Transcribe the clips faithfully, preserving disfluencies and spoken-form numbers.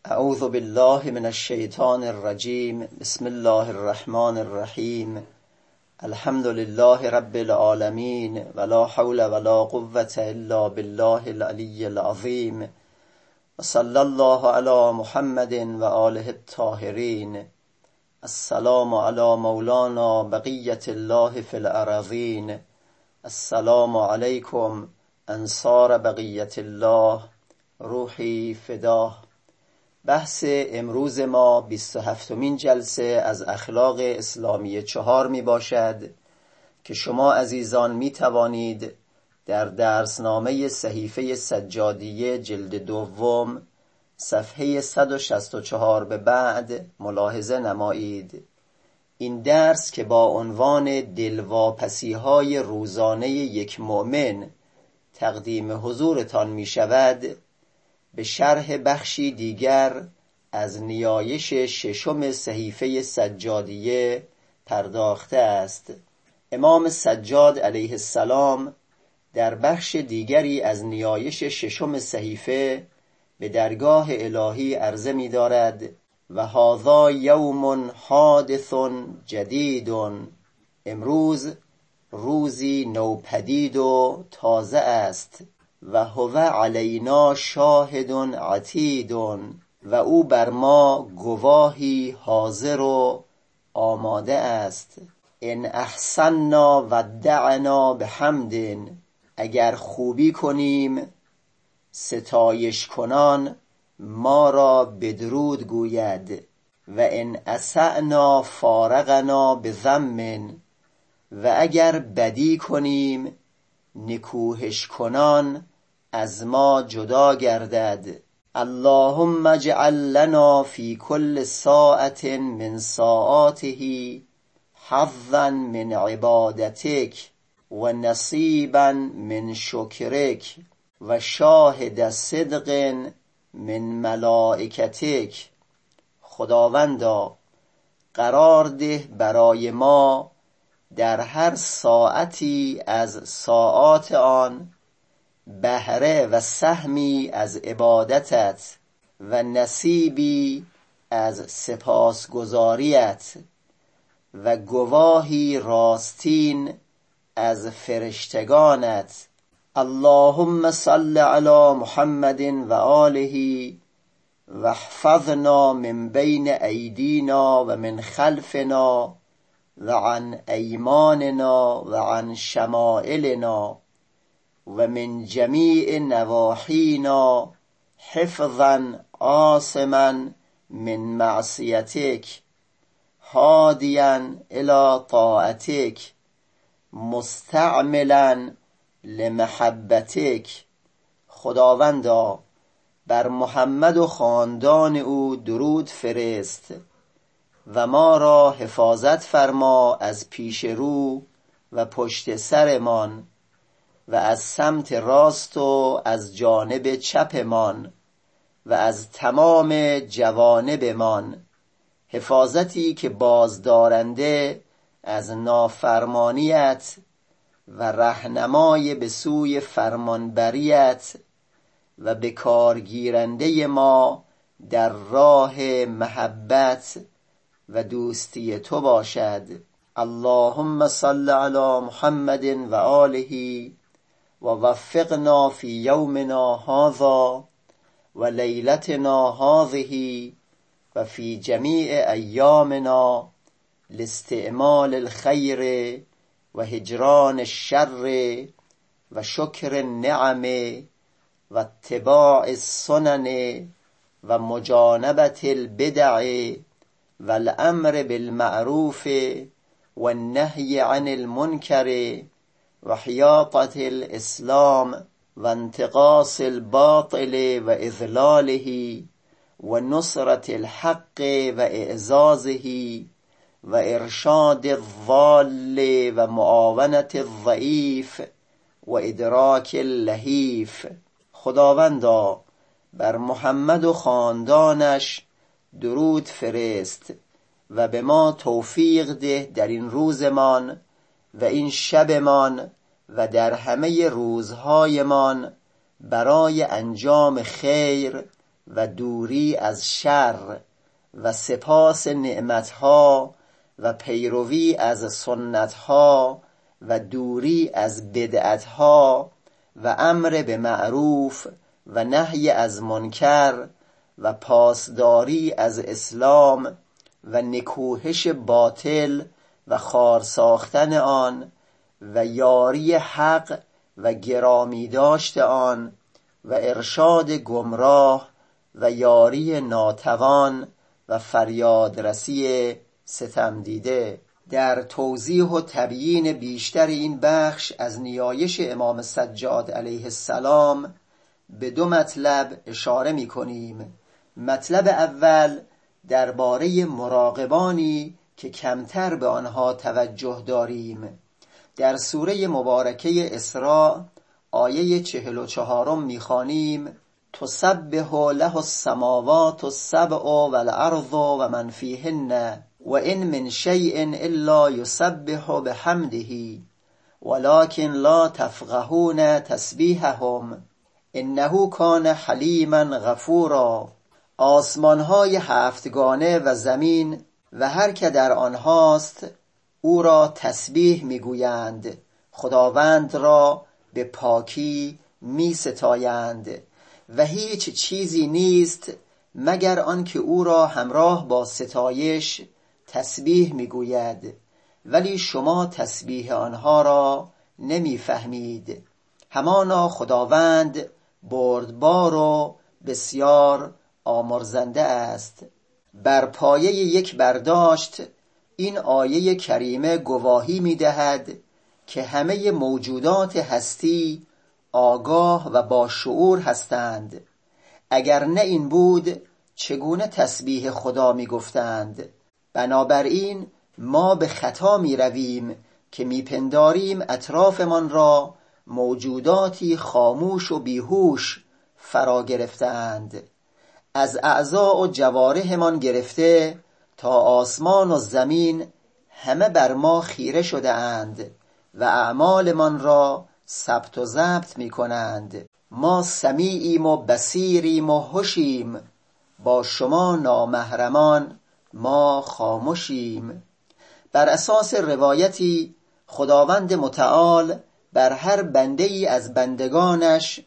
اعوذ بالله من الشیطان الرجیم. بسم الله الرحمن الرحیم. الحمد لله رب العالمین ولا حول ولا قوة الا بالله العلی العظیم و صلی الله علی محمد و آله الطاهرین. السلام علی مولانا بقیة الله فی الارضین. السلام علیکم انصار بقیة الله، روحی فداه. بحث امروز ما بیست و هفتمین جلسه از اخلاق اسلامی چهار می باشد که شما عزیزان می توانید در درسنامه صحیفه سجادیه جلد دوم صفحه صد و شصت و چهار به بعد ملاحظه نمایید. این درس که با عنوان دلواپسی های روزانه یک مؤمن تقدیم حضورتان می شود، به شرح بخشی دیگر از نیایش ششم صحیفه سجادیه پرداخته است. امام سجاد علیه السلام در بخش دیگری از نیایش ششم صحیفه به درگاه الهی عرضه می دارد و هذا یوم حادث جدید. امروز روزی نوپدید و تازه است. و هو علینا شاهد عتید، و او بر ما گواهی حاضر و آماده است. ان احسننا ودعنا بحمد، اگر خوبی کنیم ستایش کنان ما را بدرود گوید. و ان اسأنا فارقنا بذم، و اگر بدی کنیم نکوهش کنان از ما جدا گردد. اللهم اجعل لنا فی کل ساعة من ساعاته حظا من عبادتک و نصیبا من شکرک و شاهد صدق من ملائکتک. خداوندا قرار ده برای ما در هر ساعتی از ساعات آن بهره و سهمی از عبادتت و نصیبی از سپاسگزاریت و گواهی راستین از فرشتگانت. اللهم صل علی محمد و آله و احفظنا من بین ایدینا و من خلفنا و عن ایماننا و عن شمائلنا و من جمیع نواحینا حفظا عاصما من معصیتک هادیا الی طاعتک مستعملا لمحبتک. خداوندا بر محمد و خاندان او درود فرست و ما را حفاظت فرما از پیش رو و پشت سرمان و از سمت راست و از جانب چپمان و از تمام جوانبمان، حفاظتی که بازدارنده از نافرمانیت و رهنمای به سوی فرمانبریت و به کارگیرنده ما در راه محبت و دوستی تو باشد. اللهم صل علی محمد و آله و وفقنا فی یومنا هذا و لیلتنا هذه و فی جمیع ایامنا لاستعمال الخیر و هجران الشر و شکر النعم و اتباع السنن و مجانبت البدع و الامر بالمعروف و النهی عن المنکر و حیاطة الاسلام و انتقاص الباطل و اذلاله و نصرة الحق و اعزازه و ارشاد الضال و معاونة الضعیف و ادراک اللهیف. خداوندا بر محمد و خاندانش درود فرست و به ما توفیق ده در این روزمان و این شبمان و در همه روزهایمان برای انجام خیر و دوری از شر و سپاس نعمتها و پیروی از سنتها و دوری از بدعتها و امر به معروف و نهی از منکر و پاسداری از اسلام و نکوهش باطل و خار ساختن آن و یاری حق و گرامی داشت آن و ارشاد گمراه و یاری ناتوان و فریادرسی ستم دیده. در توضیح و تبیین بیشتر این بخش از نیایش امام سجاد علیه السلام به دو مطلب اشاره می کنیم. مطلب اول درباره مراقبانی که کمتر به آنها توجه داریم. در سوره مبارکه اسراء آیه چهل و چهارم می‌خوانیم: تسبح له السماوات السبع والارض و من فیهن و ان من شیء الا یسبح بحمده ولکن لا تفقهون تسبیحهم انه کان حلیما غفورا. آسمان‌های هفتگانه و زمین و هر که در آنهاست او را تسبیح میگویند، خداوند را به پاکی می ستایند و هیچ چیزی نیست مگر آنکه او را همراه با ستایش تسبیح میگوید، ولی شما تسبیح آنها را نمیفهمید. همانا خداوند بردبار و بسیار آمرزنده است. بر پایه یک برداشت این آیه کریمه گواهی می‌دهد که همه موجودات هستی آگاه و با شعور هستند. اگر نه این بود چگونه تسبیح خدا می‌گفتند؟ بنابراین ما به خطا می‌رویم که می‌پنداریم اطرافمان را موجوداتی خاموش و بیهوش فرا گرفتند. از اعضاء و جوارحمان گرفته تا آسمان و زمین همه بر ما خیره شده اند و اعمالمان را ثبت و ضبط می کنند. ما سمیعیم و بصیریم و هوشیم، با شما نامحرمان ما خاموشیم. بر اساس روایتی خداوند متعال بر هر بنده ای از بندگانش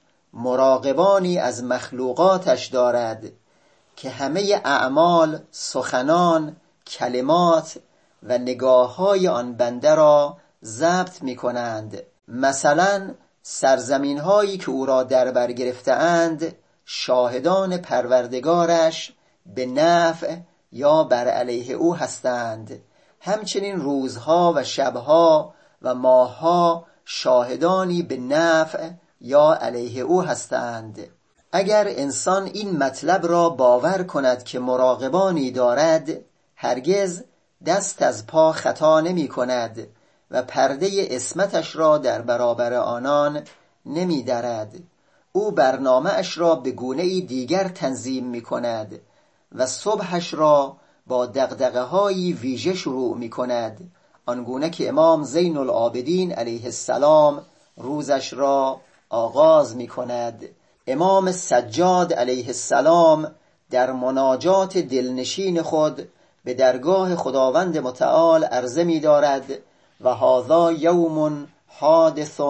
مراقبانی از مخلوقاتش دارد که همه اعمال، سخنان، کلمات و نگاه‌های آن بنده را ضبط می‌کنند. مثلا سرزمین‌هایی که او را در بر گرفته‌اند شاهدان پروردگارش به نفع یا بر علیه او هستند. همچنین روزها و شبها و ماهها شاهدانی به نفع یا علیه او هستند. اگر انسان این مطلب را باور کند که مراقبانی دارد، هرگز دست از پا خطا نمی کند و پرده عصمتش را در برابر آنان نمی درد. او برنامه اش را به گونه‌ای دیگر تنظیم می کند و صبحش را با دغدغه‌های ویژه شروع می کند، آنگونه که امام زین العابدین علیه السلام روزش را آغاز می کند. امام سجاد علیه السلام در مناجات دلنشین خود به درگاه خداوند متعال عرضه می دارد: و هذا یوم حادث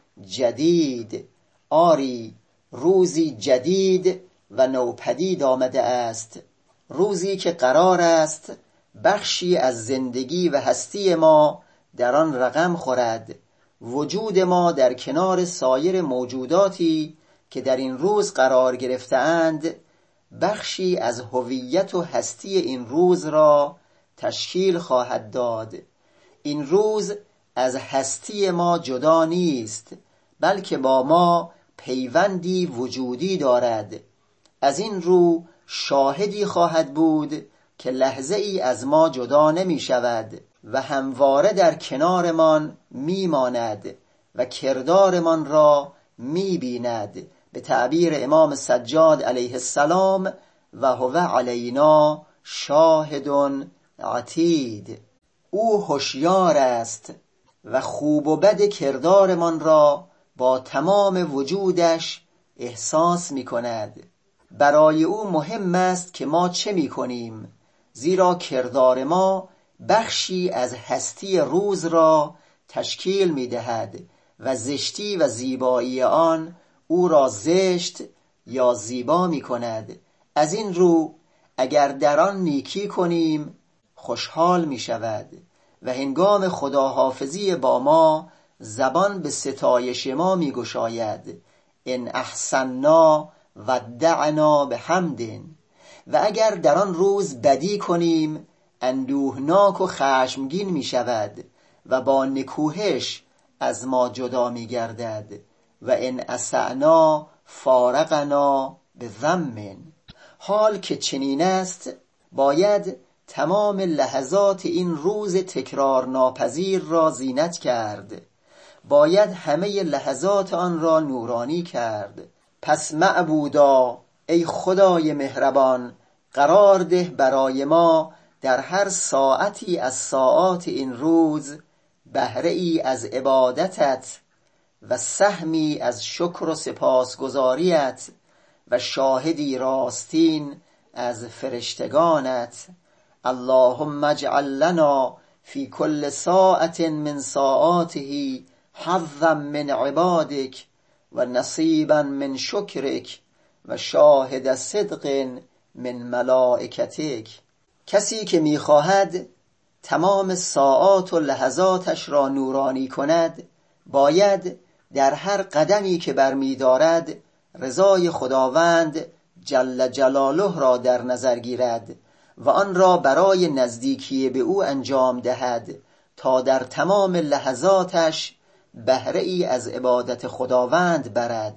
جدید. آری روزی جدید و نوپدید آمده است، روزی که قرار است بخشی از زندگی و هستی ما در آن رقم خورد. وجود ما در کنار سایر موجوداتی که در این روز قرار گرفته‌اند بخشی از هویت و هستی این روز را تشکیل خواهد داد. این روز از هستی ما جدا نیست، بلکه با ما پیوندی وجودی دارد. از این رو شاهدی خواهد بود که لحظه ای از ما جدا نمی شود و همواره در کنارمان می ماند و کردارمان را می بیند. به تعبیر امام سجاد علیه السلام: و هو علینا شاهد عتید. او هوشیار است و خوب و بد کردارمان را با تمام وجودش احساس می کند. برای او مهم است که ما چه می کنیم، زیرا کردار ما بخشی از هستی روز را تشکیل می دهد و زشتی و زیبایی آن او را زشت یا زیبا می کند. از این رو اگر در آن نیکی کنیم خوشحال می شود و هنگام خداحافظی با ما زبان به ستایش ما می گشاید. ان احسننا ودعنا بحمد. و اگر در آن روز بدی کنیم اندوهناک و خشمگین می شود و با نکوهش از ما جدا می گردد. و ان اسعنا فارقنا بذم. حال که چنین است باید تمام لحظات این روز تکرار ناپذیر را زینت کرد، باید همه لحظات آن را نورانی کرد. پس معبودا ای خدای مهربان قرار ده برای ما در هر ساعتی از ساعات این روز بهره ای از عبادتت و سهمی از شکر و سپاسگزاریت و شاهدی راستین از فرشتگانت. اللهم اجعل لنا فی کل ساعة من ساعاته حظا من عبادک و نصیبا من شکرک و شاهد صدق من ملائکتک. کسی که می‌خواهد تمام ساعات و لحظاتش را نورانی کند باید در هر قدمی که برمی‌دارد رضای خداوند جل جلاله را در نظر گیرد و آن را برای نزدیکی به او انجام دهد تا در تمام لحظاتش بهره ای از عبادت خداوند برد.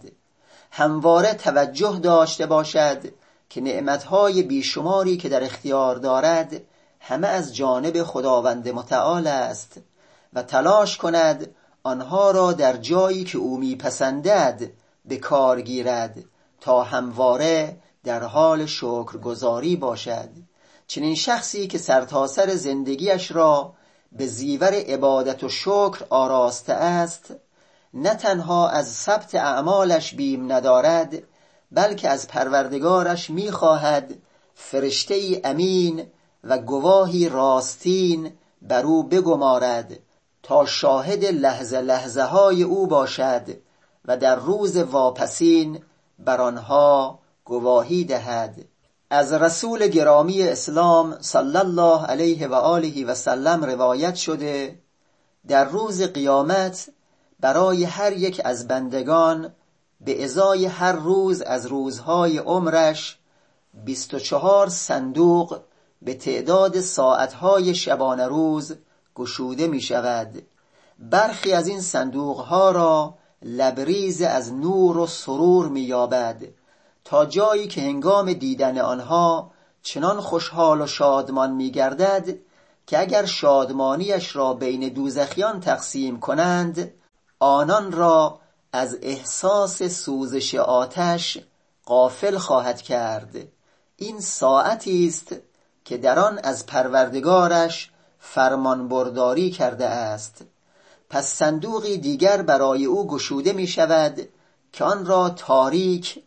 همواره توجه داشته باشد که نعمتهای بیشماری که در اختیار دارد همه از جانب خداوند متعال است و تلاش کند آنها را در جایی که او میپسندد به کار گیرد تا همواره در حال شکرگزاری باشد. چنین شخصی که سرتاسر زندگیش را به زیور عبادت و شکر آراسته است نه تنها از ثبت اعمالش بیم ندارد بلکه از پروردگارش می‌خواهد فرشته‌ای امین و گواهی راستین بر او بگمارد تا شاهد لحظه لحظه های او باشد و در روز واپسین بر آنها گواهی دهد. از رسول گرامی اسلام صلی الله علیه و آله و سلم روایت شده در روز قیامت برای هر یک از بندگان به ازای هر روز از روزهای عمرش بیست و چهار صندوق به تعداد ساعتهای شبانه روز گشوده می شود. برخی از این صندوقها را لبریز از نور و سرور می یابد تا جایی که هنگام دیدن آنها چنان خوشحال و شادمان می گردد که اگر شادمانیش را بین دوزخیان تقسیم کنند آنان را از احساس سوزش آتش غافل خواهد کرد. این ساعتی است که در آن از پروردگارش فرمان برداری کرده است. پس صندوقی دیگر برای او گشوده می شود که آن را تاریک،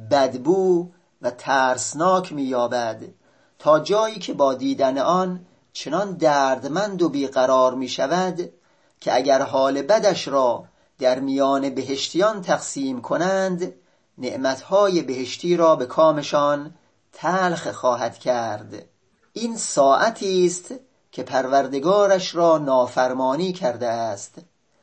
بدبو و ترسناک می یابد تا جایی که با دیدن آن چنان دردمند و بیقرار می شود که اگر حال بدش را در میان بهشتیان تقسیم کنند نعمتهای بهشتی را به کامشان تلخ خواهد کرد. این ساعتی است که پروردگارش را نافرمانی کرده است.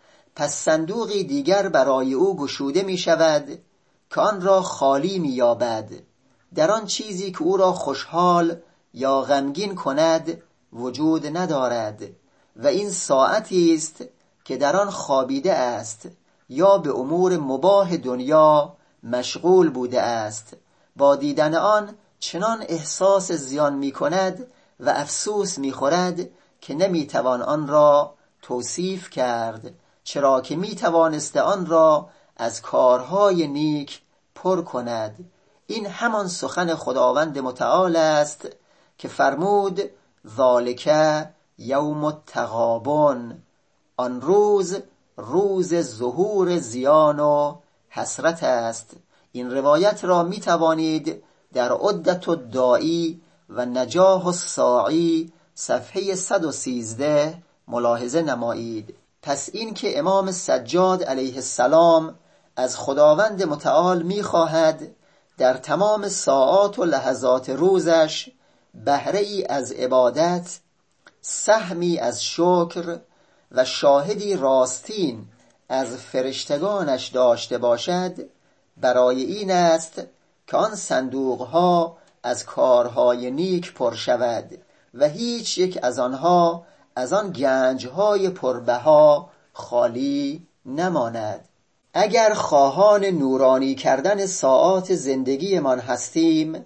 پس صندوقی دیگر برای او گشوده می شود که آن را خالی می یابد. در آن چیزی که او را خوشحال یا غمگین کند وجود ندارد و این ساعتی است که در آن خوابیده است یا به امور مباح دنیا مشغول بوده است. با دیدن آن چنان احساس زیان می کند و افسوس می خورد که نمی توان آن را توصیف کرد، چرا که می توانست آن را از کارهای نیک پر کند. این همان سخن خداوند متعال است که فرمود ذالک یوم التغابن، آن روز روز ظهور زیان و حسرت است. این روایت را می توانید در عدت الداعی و نجاح الساعی صفحه صد و سیزده ملاحظه نمایید. پس این که امام سجاد علیه السلام از خداوند متعال می‌خواهد در تمام ساعات و لحظات روزش بهره ای از عبادت، سهمی از شکر و شاهدی راستین از فرشتگانش داشته باشد، برای این است که آن صندوقها از کارهای نیک پر شود و هیچ یک از آنها از آن گنجهای پربها خالی نماند. اگر خواهان نورانی کردن ساعات زندگیمان هستیم،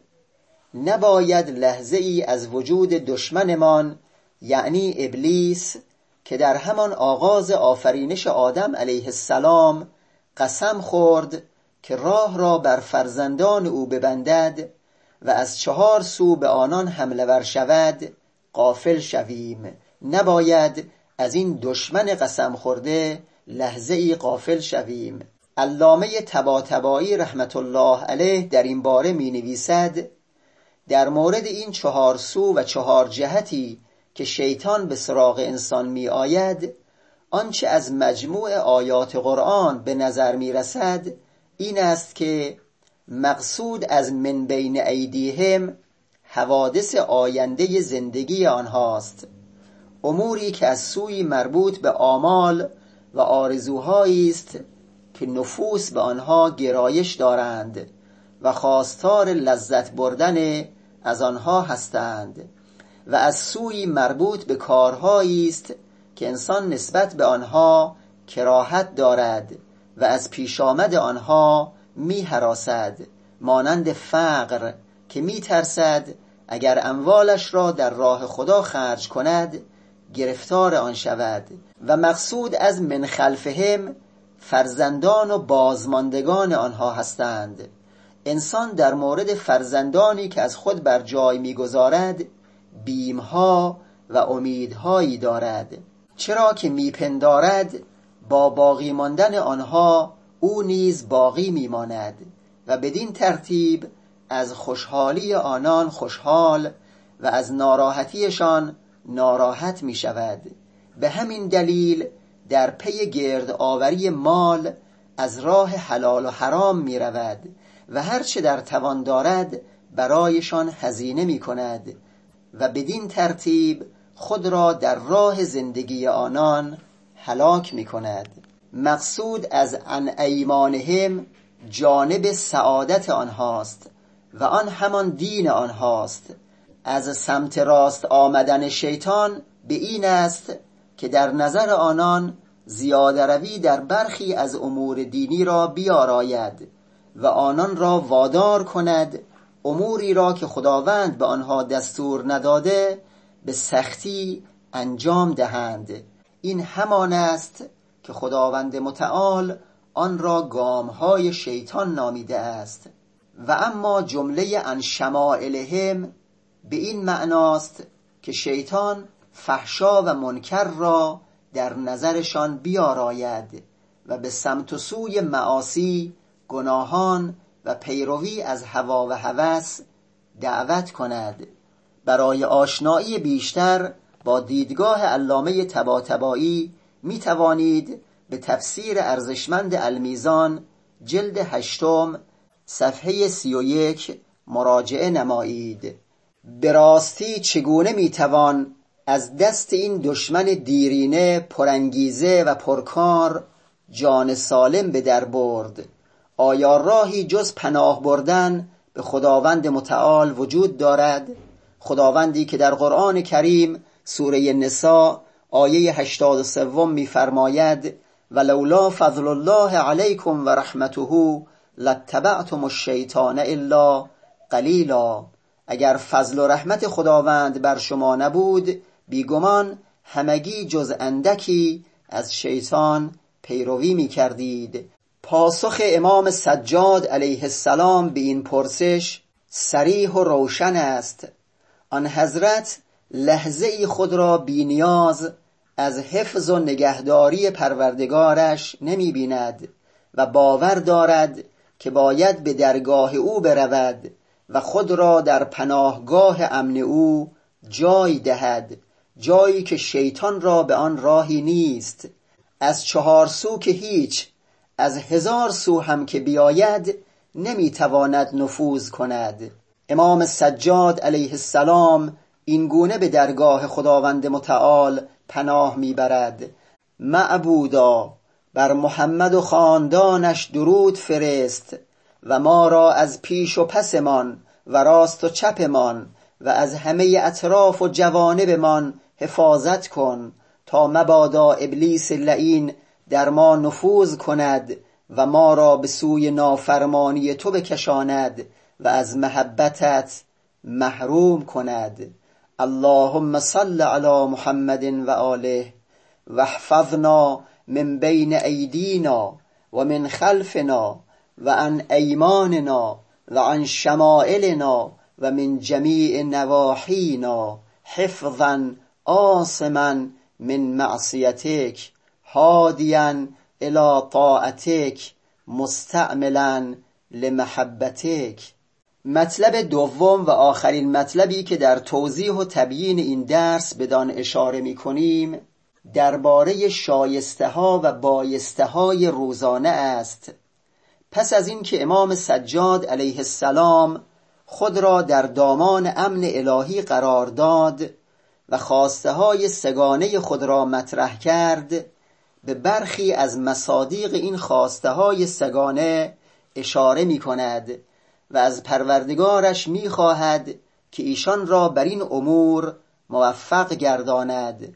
نباید لحظه ای از وجود دشمنمان یعنی ابلیس که در همان آغاز آفرینش آدم علیه السلام قسم خورد که راه را بر فرزندان او ببندد و از چهار سو به آنان حمله ور شود غافل شویم. نباید از این دشمن قسم خورده لحظه ای غافل شویم. علامه طباطبایی رحمت الله علیه در این باره می نویسد: در مورد این چهار سو و چهار جهتی که شیطان به سراغ انسان می آید، آنچه از مجموع آیات قرآن به نظر می رسد این است که مقصود از من بین ایدیهم حوادث آینده زندگی آنهاست، اموری که از سوی مربوط به آمال و آرزوهایی است که نفوس به آنها گرایش دارند و خواستار لذت بردن از آنها هستند، و از سوی مربوط به کارهایی است که انسان نسبت به آنها کراهت دارد و از پیش آمد آنها می هراسد، مانند فقر که می ترسد اگر اموالش را در راه خدا خرج کند گرفتار آن شود. و مقصود از من خلفهم فرزندان و بازماندگان آنها هستند. انسان در مورد فرزندانی که از خود بر جای می‌گذارد بیمها و امیدهایی دارد، چرا که میپندارد با باقی ماندن آنها او نیز باقی میماند و بدین ترتیب از خوشحالی آنان خوشحال و از ناراحتیشان ناراحت می شود. به همین دلیل در پی گرد آوری مال از راه حلال و حرام می رود و هرچه در توان دارد برایشان هزینه می کند و بدین ترتیب خود را در راه زندگی آنان هلاک می کند. مقصود از عن ایمانهم جانب سعادت آنهاست و آن همان دین آنهاست. از سمت راست آمدن شیطان به این است که در نظر آنان زیاده روی در برخی از امور دینی را بیاراید و آنان را وادار کند اموری را که خداوند به آنها دستور نداده به سختی انجام دهند. این همان است که خداوند متعال آن را گامهای شیطان نامیده است. و اما جمله عن شمائلهم به این معناست که شیطان فحشا و منکر را در نظرشان بیاراید و به سمت و سوی معاصی، گناهان و پیروی از هوا و هوس دعوت کند. برای آشنایی بیشتر با دیدگاه علامه طباطبایی می توانید به تفسیر ارزشمند المیزان جلد هشتم صفحه سی و یک مراجعه نمایید. به راستی چگونه می توان از دست این دشمن دیرینه پرانگیزه و پرکار جان سالم به در برد؟ آیا راهی جز پناه بردن به خداوند متعال وجود دارد؟ خداوندی که در قرآن کریم سوره نساء آیه هشتاد و سه می فرماید ولولا فضل الله علیکم و رحمته لاتبعتم الشیطان الا قلیلا. اگر فضل و رحمت خداوند بر شما نبود بیگمان همگی جز اندکی از شیطان پیروی می کردید. پاسخ امام سجاد علیه السلام به این پرسش صریح و روشن است. آن حضرت لحظه ای خود را بی نیاز از حفظ و نگهداری پروردگارش نمی بیند و باور دارد که باید به درگاه او برود و خود را در پناهگاه امن او جای دهد، جایی که شیطان را به آن راهی نیست. از چهار سو که هیچ، از هزار سو هم که بیاید نمیتواند نفوذ کند. امام سجاد علیه السلام این گونه به درگاه خداوند متعال پناه میبرد: معبودا بر محمد و خاندانش درود فرست و ما را از پیش و پسمان و راست و چپمان و از همه اطراف و جوانبمان حفاظت کن تا مبادا ابلیس لعین در ما نفوذ کند و ما را به سوی نافرمانی تو بکشاند و از محبتت محروم کند. اللهم صل علی محمد و آله و احفظنا من بین ایدینا و من خلفنا و عن ایماننا و عن شمائلنا و من جمیع نواحینا حفظا عاصما من معصیتک هادیا الی طاعتک مستعملا لمحبتک. مطلب دوم و آخرین مطلبی که در توضیح و تبیین این درس بدان اشاره می کنیم درباره شایسته ها و بایسته های روزانه است. پس از این که امام سجاد علیه السلام خود را در دامان امن الهی قرار داد و خواسته های سگانه خود را مطرح کرد، به برخی از مصادیق این خواسته های سگانه اشاره می کند و از پروردگارش می خواهد که ایشان را بر این امور موفق گرداند.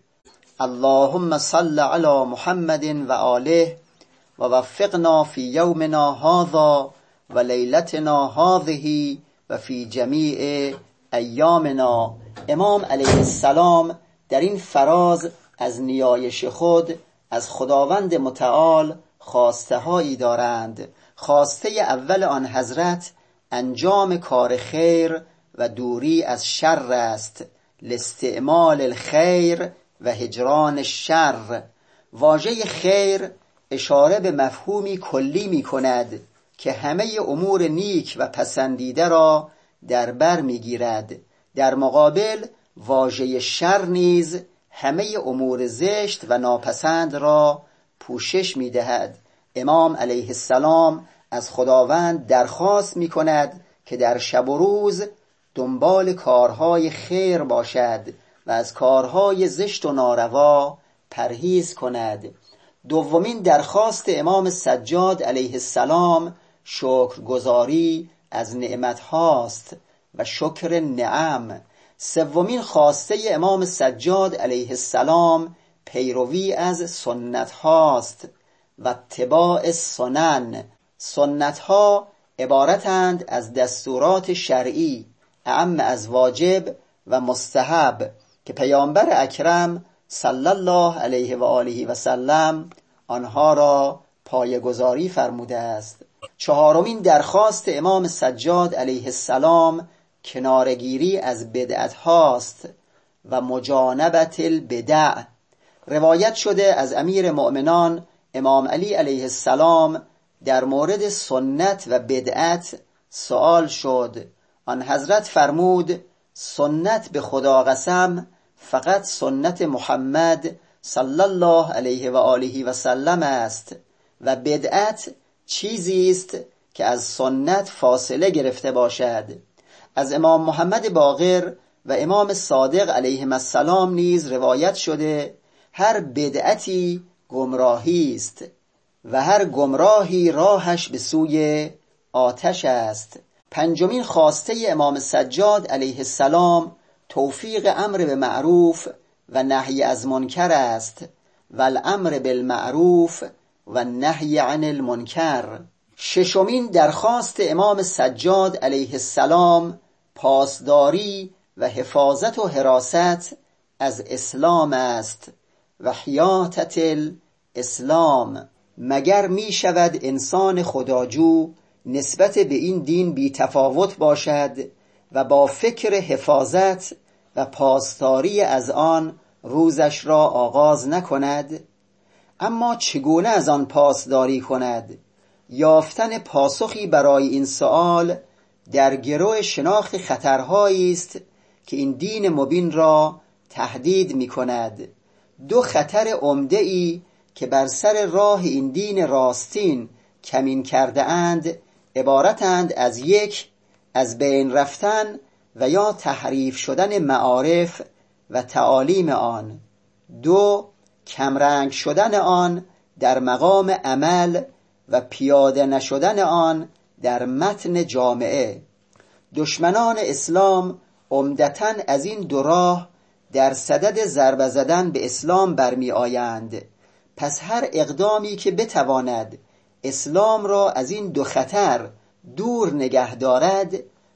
اللهم صل علی محمد و آله و وفقنا فی یومنا هذا و لیلتنا هذه و فی جمیع ایامنا. امام علیه السلام در این فراز از نیایش خود از خداوند متعال خواسته هایی دارند. خواسته اول آن حضرت انجام کار خیر و دوری از شر است، لاستعمال الخیر و هجران الشر. واژه خیر اشاره به مفهومی کلی می کند که همه امور نیک و پسندیده را در بر می گیرد. در مقابل واژه شر نیز همه امور زشت و ناپسند را پوشش می دهد. امام علیه السلام از خداوند درخواست می کند که در شب و روز دنبال کارهای خیر باشد و از کارهای زشت و ناروا پرهیز کند. دومین درخواست امام سجاد علیه السلام شکرگزاری از نعمت هاست و شکر نعم. سومین خواسته امام سجاد علیه السلام پیروی از سنت هاست و اتباع سنن. سنت ها عبارتند از دستورات شرعی اعم از واجب و مستحب که پیامبر اکرم صلی الله علیه و آله و سلم آنها را پایه‌گذاری فرموده است. چهارمین درخواست امام سجاد علیه السلام کنارگیری از بدعت هاست و مجانبت البدع. روایت شده از امیر مؤمنان امام علی علیه السلام در مورد سنت و بدعت سوال شد. آن حضرت فرمود: سنت به خدا قسم فقط سنت محمد صلی الله علیه و آله و سلم است و بدعت چیزی است که از سنت فاصله گرفته باشد. از امام محمد باقر و امام صادق علیهم السلام نیز روایت شده هر بدعتی گمراهی است و هر گمراهی راهش به سوی آتش است. پنجمین خواسته امام سجاد علیه السلام توفیق امر به معروف و نهی از منکر است و الامر بالمعروف و نهی عن المنکر. ششمین درخواست امام سجاد علیه السلام پاسداری و حفاظت و حراست از اسلام است و حیاطت الاسلام. مگر می شود انسان خداجو نسبت به این دین بی تفاوت باشد و با فکر حفاظت و پاسداری از آن روزش را آغاز نکند؟ اما چگونه از آن پاسداری کند؟ یافتن پاسخی برای این سوال در گرو شناخت خطرهایی است که این دین مبین را تهدید می کند. دو خطر عمده ای که بر سر راه این دین راستین کمین کرده اند عبارتند از یک، از بین رفتن و یا تحریف شدن معارف و تعالیم آن، دو، کمرنگ شدن آن در مقام عمل و پیاده نشدن آن در متن جامعه. دشمنان اسلام عمدتاً از این دو راه در صدد ضربه زدن به اسلام برمی آیند. پس هر اقدامی که بتواند اسلام را از این دو خطر دور نگه دارد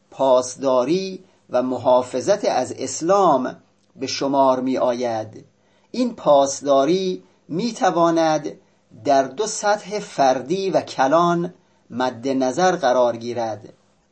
پاسداری و محافظت از اسلام به شمار می آید. این پاسداری می تواند در دو سطح فردی و کلان مد نظر قرار گیرد.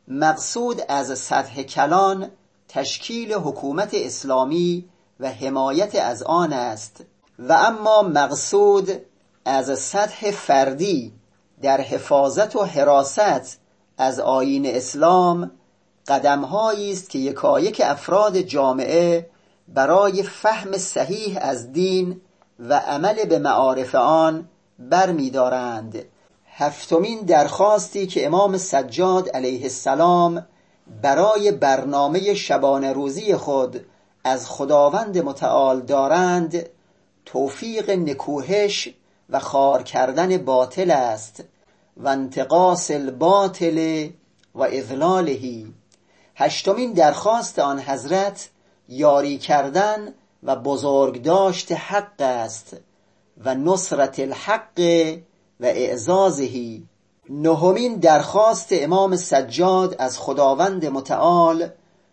مقصود از سطح کلان تشکیل حکومت اسلامی و حمایت از آن است و اما مقصود از سطح فردی در حفاظت و حراست از آیین اسلام قدم‌هایی است که یکایک افراد جامعه برای فهم صحیح از دین و عمل به معارف آن برمی‌دارند. هفتمین درخواستی که امام سجاد علیه السلام برای برنامه شبانه روزی خود از خداوند متعال دارند توفیق نکوهش و خار کردن باطل است و انتقاص الباطل و اذلاله. هشتمین درخواست آن حضرت یاری کردن و بزرگداشت حق است و نصرت الحق و اعزازه. نهمین درخواست امام سجاد از خداوند متعال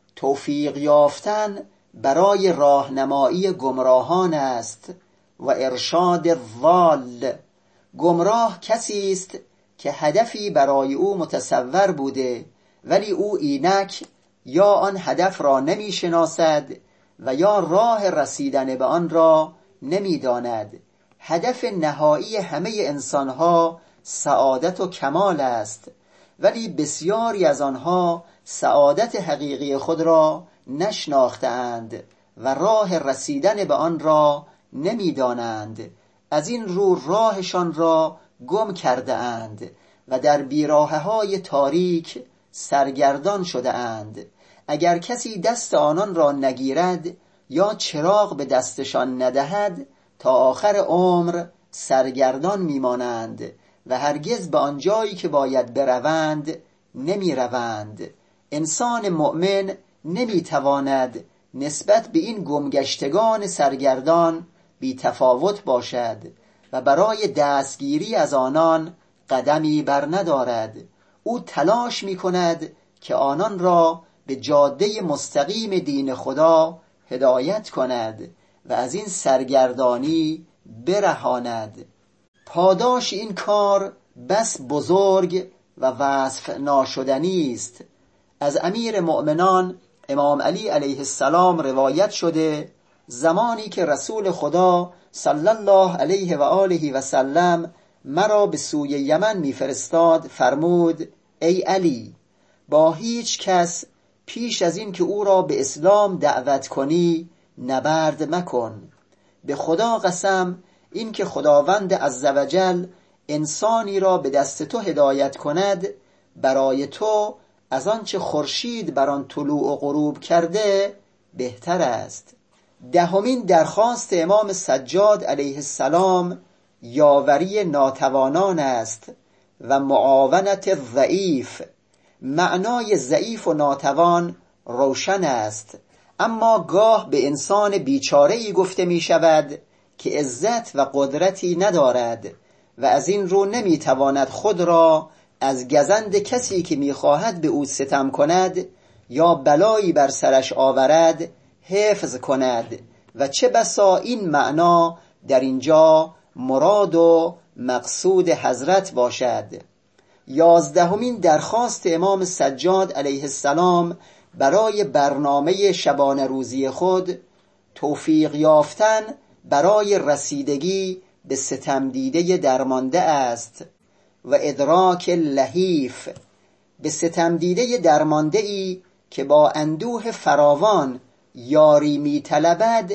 توفیق یافتن برای راهنمایی گمراهان است و ارشاد الضال. گمراه کسی است که هدفی برای او متصور بوده ولی او اینک یا آن هدف را نمی شناسد و یا راه رسیدن به آن را نمی داند. هدف نهایی همه انسانها سعادت و کمال است ولی بسیاری از آنها سعادت حقیقی خود را نشناختند و راه رسیدن به آن را نمی دانند. از این رو راهشان را گم کرده اند و در بیراهه های تاریک سرگردان شده اند. اگر کسی دست آنان را نگیرد یا چراغ به دستشان ندهد تا آخر عمر سرگردان میمانند و هرگز به آن جایی که باید بروند نمی روند. انسان مؤمن نمی تواند نسبت به این گمگشتگان سرگردان بی تفاوت باشد و برای دستگیری از آنان قدمی بر ندارد. او تلاش می کند که آنان را به جاده مستقیم دین خدا هدایت کند و از این سرگردانی برهاند. پاداش این کار بس بزرگ و وصف ناشدنی است. از امیر مؤمنان امام علی علیه السلام روایت شده زمانی که رسول خدا صلی الله علیه و آله و سلم مرا به سوی یمن میفرستاد فرمود ای علی، با هیچ کس پیش از این که او را به اسلام دعوت کنی نبرد مکن. به خدا قسم این که خداوند عزوجل انسانی را به دست تو هدایت کند برای تو از آنچه خورشید بر آن طلوع و غروب کرده بهتر است. دهمین درخواست امام سجاد علیه السلام یاوری ناتوانان است و معاونت ضعیف. معنای ضعیف و ناتوان روشن است، اما گاه به انسان بیچاره‌ای گفته می شود که عزت و قدرتی ندارد و از این رو نمی تواند خود را از گزند کسی که می خواهد به او ستم کند یا بلایی بر سرش آورد حفظ کند و چه بسا این معنا در اینجا مراد و مقصود حضرت باشد. یازدهمین درخواست امام سجاد علیه السلام برای برنامه شبانه روزی خود توفیق یافتن برای رسیدگی به ستم دیده درمانده است و ادراک لحیف. به ستم دیده درمانده ای که با اندوه فراوان یاری می طلبد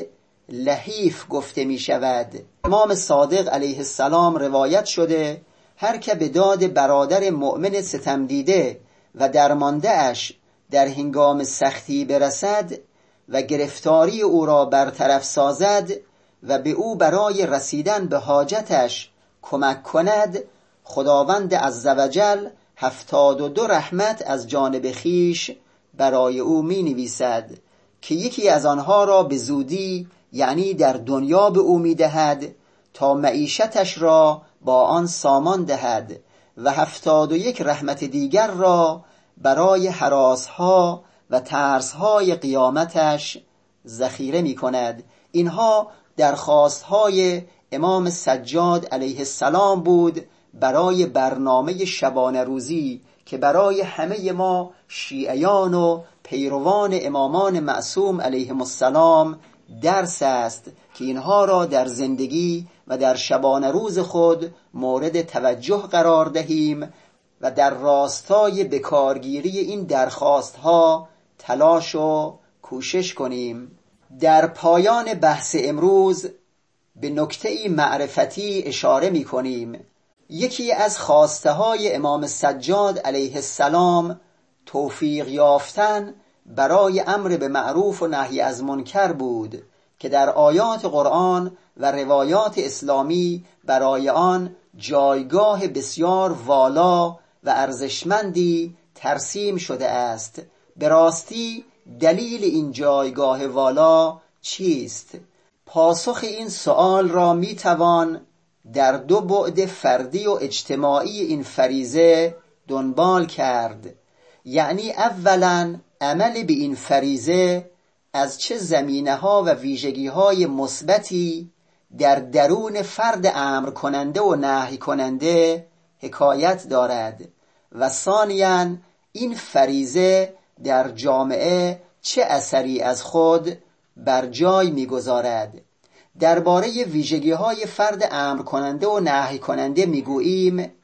لحیف گفته می شود. امام صادق علیه السلام روایت شده هر که به داد برادر مؤمن ستم دیده و درمانده اش در هنگام سختی برسد و گرفتاری او را برطرف سازد و به او برای رسیدن به حاجتش کمک کند، خداوند عزوجل هفتاد و دو رحمت از جانب خیش برای او می نویسد که یکی از آنها را به زودی یعنی در دنیا به او می دهد تا معیشتش را با آن سامان دهد و هفتاد و یک رحمت دیگر را برای هراسها و ترسهای قیامتش ذخیره می کند. اینها درخواستهای امام سجاد علیه السلام بود برای برنامه شبانه روزی که برای همه ما شیعیان و پیروان امامان معصوم علیهم السلام درس است که اینها را در زندگی و در شبانه روز خود مورد توجه قرار دهیم و در راستای بکارگیری این درخواستها تلاش و کوشش کنیم. در پایان بحث امروز به نکته‌ای معرفتی اشاره می کنیم. یکی از خواسته های امام سجاد علیه السلام توفیق یافتن برای امر به معروف و نهی از منکر بود که در آیات قرآن و روایات اسلامی برای آن جایگاه بسیار والا و ارزشمندی ترسیم شده است. به راستی دلیل این جایگاه والا چیست؟ پاسخ این سؤال را می توان در دو بعد فردی و اجتماعی این فریضه دنبال کرد. یعنی اولا عمل به این فریضه از چه زمینه‌ها و ویژگی‌های مثبتی در درون فرد امر کننده و نهی کننده حکایت دارد و ثانیاً این فریضه در جامعه چه اثری از خود بر جای می‌گذارد. درباره ویژگی‌های فرد امر کننده و نهی کننده می‌گوییم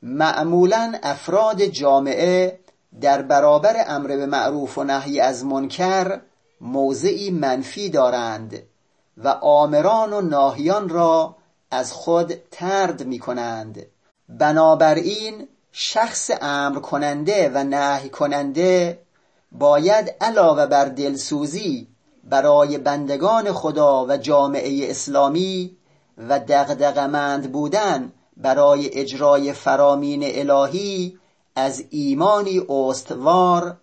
معمولاً افراد جامعه در برابر امر به معروف و نهی از منکر موضعی منفی دارند و آمران و ناهیان را از خود طرد می‌کنند. بنابراین شخص امر کننده و نهی کننده باید علاوه بر دلسوزی برای بندگان خدا و جامعه اسلامی و دغدغه‌مند بودن برای اجرای فرامین الهی از ایمانی استوار،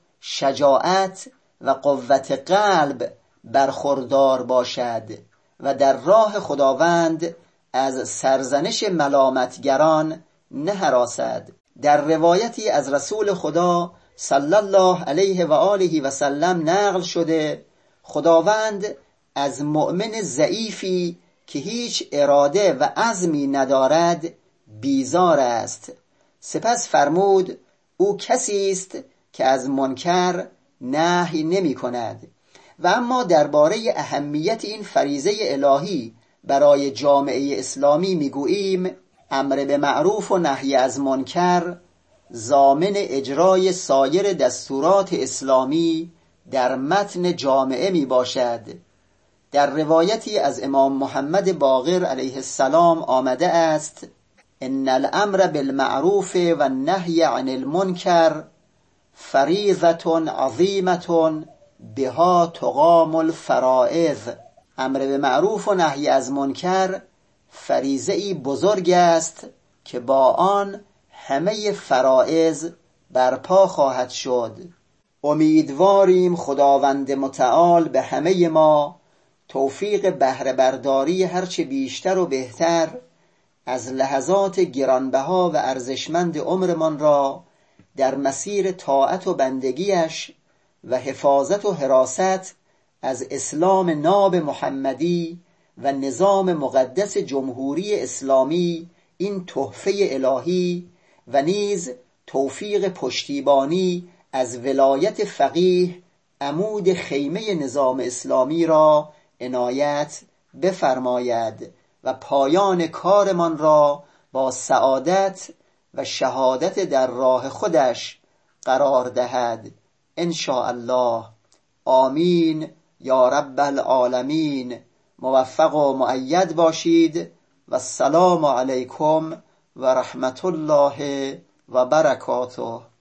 شجاعت و قوت قلب برخوردار باشد و در راه خداوند از سرزنش ملامتگران نهراسد. در روایتی از رسول خدا صلی الله علیه و آله و سلم نقل شده خداوند از مؤمن ضعیفی که هیچ اراده و عزمی ندارد بیزار است. سپس فرمود او کسی است که از منکر نهی نمی کند. و اما درباره اهمیت این فریضه الهی برای جامعه اسلامی میگوییم امر به معروف و نهی از منکر ضامن اجرای سایر دستورات اسلامی در متن جامعه می باشد. در روایتی از امام محمد باقر علیه السلام آمده است ان الامر بالمعروف و النهی عن المنکر فریضة عظیمة بها تقام الفرائض. امر به معروف و نهی از منکر فریضه‌ای بزرگ است که با آن همه فرائض برپا خواهد شد. امیدواریم خداوند متعال به همه ما توفیق بهره برداری هرچه بیشتر و بهتر از لحظات گرانبها و ارزشمند عمرمان را در مسیر طاعت و بندگیش و حفاظت و حراست از اسلام ناب محمدی و نظام مقدس جمهوری اسلامی این تحفه الهی و نیز توفیق پشتیبانی از ولایت فقیه عمود خیمه نظام اسلامی را عنایت بفرماید و پایان کارمان را با سعادت و شهادت در راه خودش قرار دهد ان شاء الله. آمین یا رب العالمین. موفق و مؤید باشید و السلام علیکم و رحمت الله و برکاته.